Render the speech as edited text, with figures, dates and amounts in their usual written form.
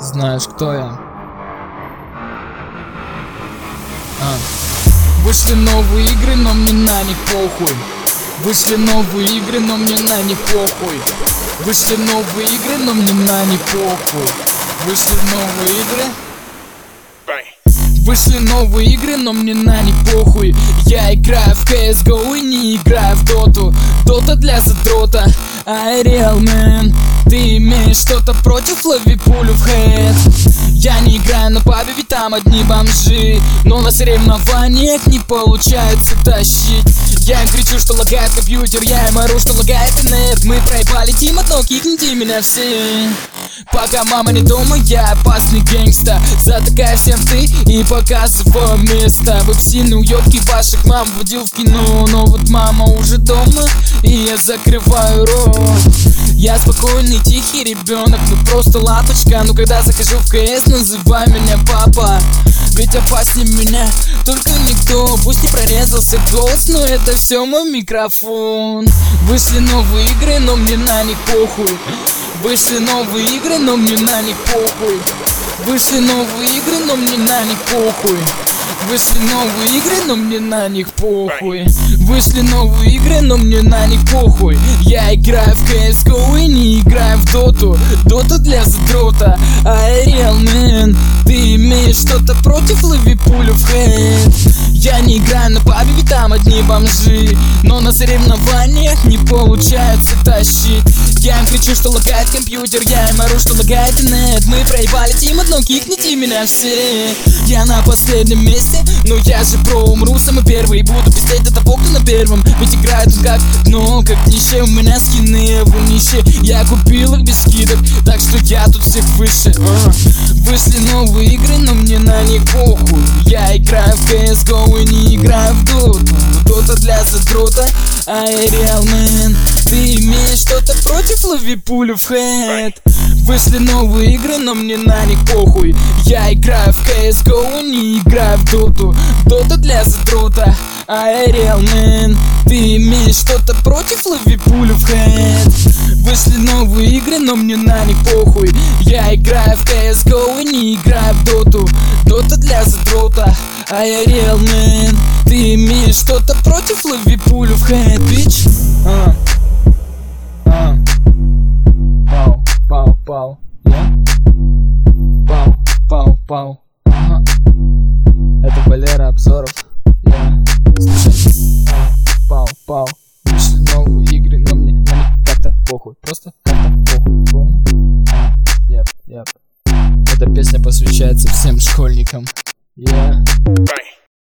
Знаешь, кто я? Вышли новые игры, но мне на них похуй. Вышли новые игры, но мне на них похуй. Вышли новые игры, но мне на них похуй. Вышли новые игры. Вышли новые игры, но мне на них похуй. Я играю в CSGO и не играю в доту. Дота для задрота, I real man. Ты имеешь что-то против, лови пулю в хэт. Я не играю на пабе, ведь там одни бомжи. Но на соревнованиях не получается тащить. Я им кричу, что лагает компьютер, я им ору, что лагает интернет. Мы проебали тим одно, кикните меня все. Пока мама не дома, я опасный гэнгста. Затыкаю всем ты и показываю место. Вы псины, уёбки ваших мам водил в кино. Но вот мама уже дома, и я закрываю рот. Я спокойный, тихий ребенок, ну просто лапочка. Но когда захожу в КС, называй меня папа. Ведь опаснее меня только никто. Пусть не прорезался голос, но это все мой микрофон. Вышли новые игры, но мне на них похуй. Вышли новые игры, но мне на них похуй. Вышли новые игры, но мне на них похуй. Вышли новые игры, но мне на них похуй. Вышли новые игры, но мне на них похуй. Я играю в CSGO и не играю в доту. Дота для задрота, I real man. Ты имеешь что-то против, лови пулю в хэт. Я не играю на пабе, ведь там одни бомжи. Но на соревнованиях не получается тащить. Я им кричу, что лагает компьютер, я им ору, что лагает интернет. Мы проебали тим одно, кикните меня все. Я на последнем месте, но я же про умру самый первый. И буду пиздеть до того, кто на первом. Ведь играет он как дно, как нищие. У меня скины в унище, я купил их без скидок, так что я тут всех выше. Вышли новые игры, но мне на них похуй. Я играю в CSGO и не играю в доту. Дота для задрота, I real man. Ты имеешь что-то против, лови пулю в хэт. Вышли новые игры, но мне на них похуй. Я играю в CSGO и не играю в доту. Дота для задрота, I real man. Ты имеешь что-то против, лови пулю в хэт. Вышли новые игры, но мне на них похуй. Я играю в CSGO и не играю в доту. Дота для задрота, I real man. Ты имеешь что-то против, лови пулю в хэт, бич. Пау, пау. Это Валера Обзоров. Слушай, пау. Вышли новые игры, но мне на них как-то похуй. Просто как-то похуй. Эта песня посвящается всем школьникам.